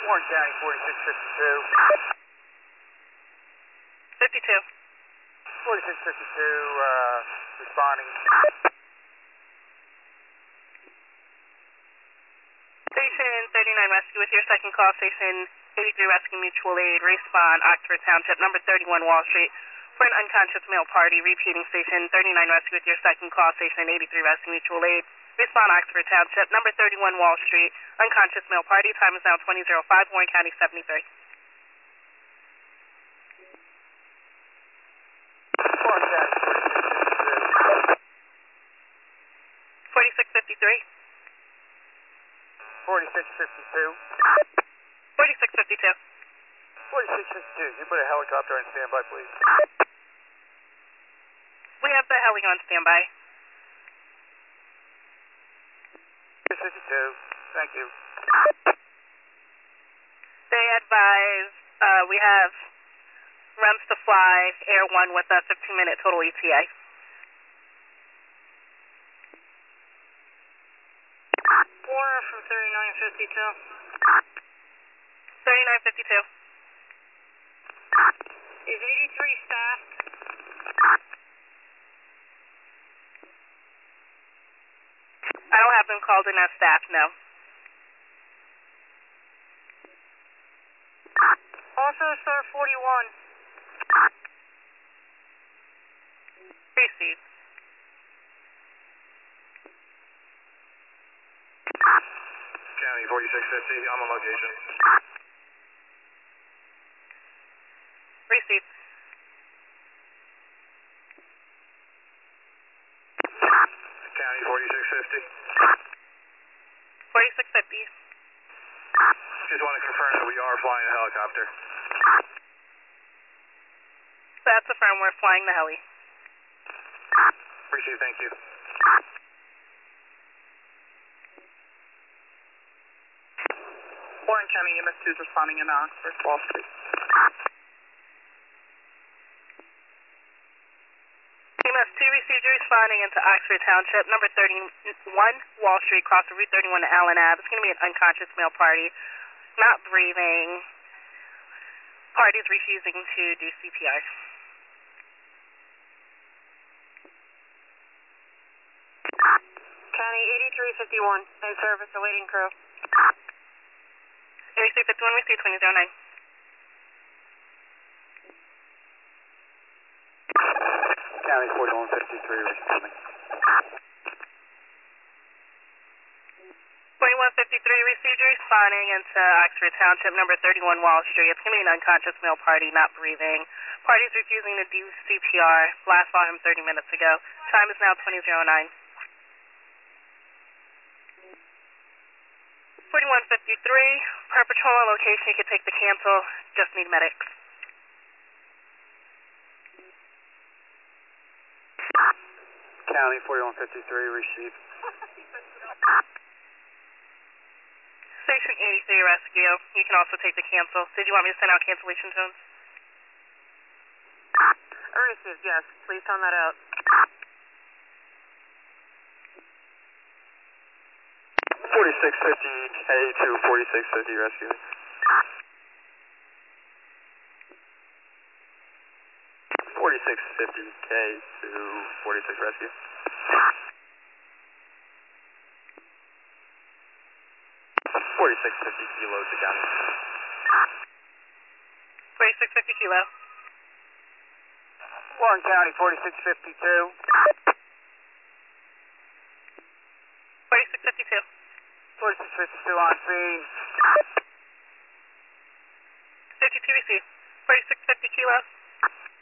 Warren County, 4652. 52. 4652, responding. Station 39 Rescue with your second call, Station 83 Rescue Mutual Aid, respond Oxford Township, number 31 Wall Street, for an unconscious male party. Repeating, Station 39 Rescue with your second call, Station 83 Rescue Mutual Aid, respond Oxford Township, number 31 Wall Street, unconscious male party. Time is now 20:05, Warren County 73. Warren County, 4653. 4652. 4652. 4652, you put a helicopter on standby, please. We have the heli on standby. 4652, thank you. They advise we have REMS to fly, Air 1 with a 15-minute total ETA. Warner from 3952. 3952. Is 83 staffed? I don't have them called in as staff, no. Also, Star 41. Received. County, 4650, I'm on location. Received. County, 4650. 4650. Just want to confirm that we are flying a helicopter. That's affirmed, we're flying the heli. Appreciate it, thank you. Warren County EMS 2 is responding in Oxford, Wall Street. EMS 2 received you responding into Oxford Township, number 31 Wall Street, cross of Route 31 to Allen Ave. It's going to be an unconscious male party, not breathing. Party's refusing to do CPR. County 8351, in service, awaiting crew. 8351, received 2009. County, 4153, responding. 4153 received you responding into Oxford Township, number 31 Wall Street. It's going to be an unconscious male party, not breathing. Party's refusing to do CPR. Last saw him 30 minutes ago. Time is now 20:09. 4153, per patrol on location, you can take the cancel. Just need medics. County, 4153, received. Station 83 Rescue, you can also take the cancel. Did you want me to send out cancellation tones? Received, yes. Please tone that out. 4650K to 4650 rescue. 4650K to 46 rescue. 4650 kilo to county. 4650 kilo. Warren County, 4652. 4652. 4652 on scene. 52 received. 4650 kilo.